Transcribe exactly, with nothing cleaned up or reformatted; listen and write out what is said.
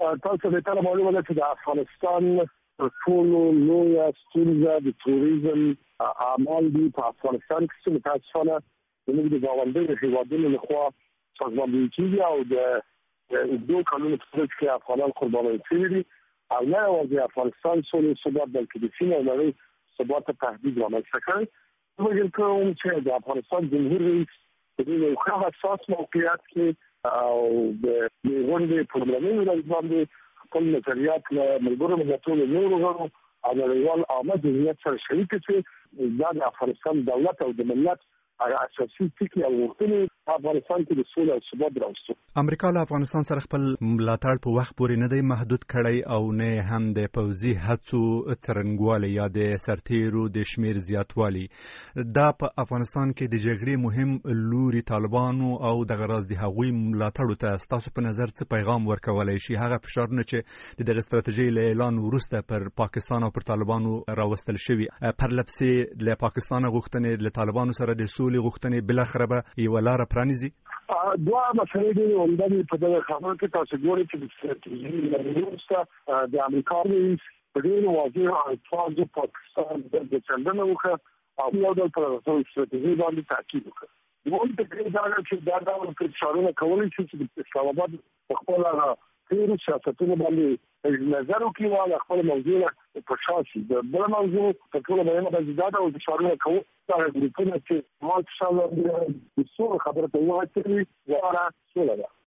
تاسو ته ته معلومه ده چې د افغانستان ټول لوی ستونزه د توریزم عمل دی په افغانستان کې چې متاسفانه د نوي غونډې هیوادونو لخوا څرګندېږي کیږي او د دوه قانون کې افغانان قرباني شوي دي او نه یوازې افغانستان سولې ثبات بلکې د سیمې او نړۍ ثبات ته تهدید رامنځته کوي. موږ کوم چې د افغانستان جمهور رئیس د دې یو ښه حساس موقعیت کې او د غونډې په لومړنۍ ورځ باندې خپل نظریات له ملګرو ملتونو نورو غړو او نړیوال عامه جمعیت سره شریک کړي دا د افغانستان دولت او د ملت اساسي ټکی او غوښتنې افغانستان کې د سولې او ثبات راوستو. امریکا له افغانستان سره خپل ملاتړ په وخت پورې نه دی محدود کړی او نه هم د پوځي هڅو څرنګوالی یا د سرتیرو د شمیر زیاتوالی. دا په افغانستان کې د جګړې مهم لوري طالبانو او د غراض د هغوی ملاتړ ته ستاسو په نظر څه پیغام ورکولای شي؟ هغه فشارونه چې د دغه ستراتیژي له اعلان وروسته پر پاکستان او پر طالبانو راوستل شوي پرلپسې له پاکستان غوښتنې له طالبانو سره د سولې غوښتنې بل خبره به یو لار پرانیزي. دوه مسلې دي ولودي په دغه خبره کې تاسو ګورئ چې د ستراتیژي وروسته د امریکا رئیس په ډېر واضح الفاظ پاکستان د څنډنه وکړه او یو ډول پر ستراتیژي باندې تاکید وکړ. دوی په دې ځای کې دا ډول فشارونه کولای شي چې د اسلام آباد په خپل تیر سیاستونو باندې نظر وکړي او خپل موضوع په شاسي د بل موضوع په ټول باندې د زیاده او فشارونه کوي دا د ټول چې ما څه د څو خبره ته وایي چې واره سوله ده.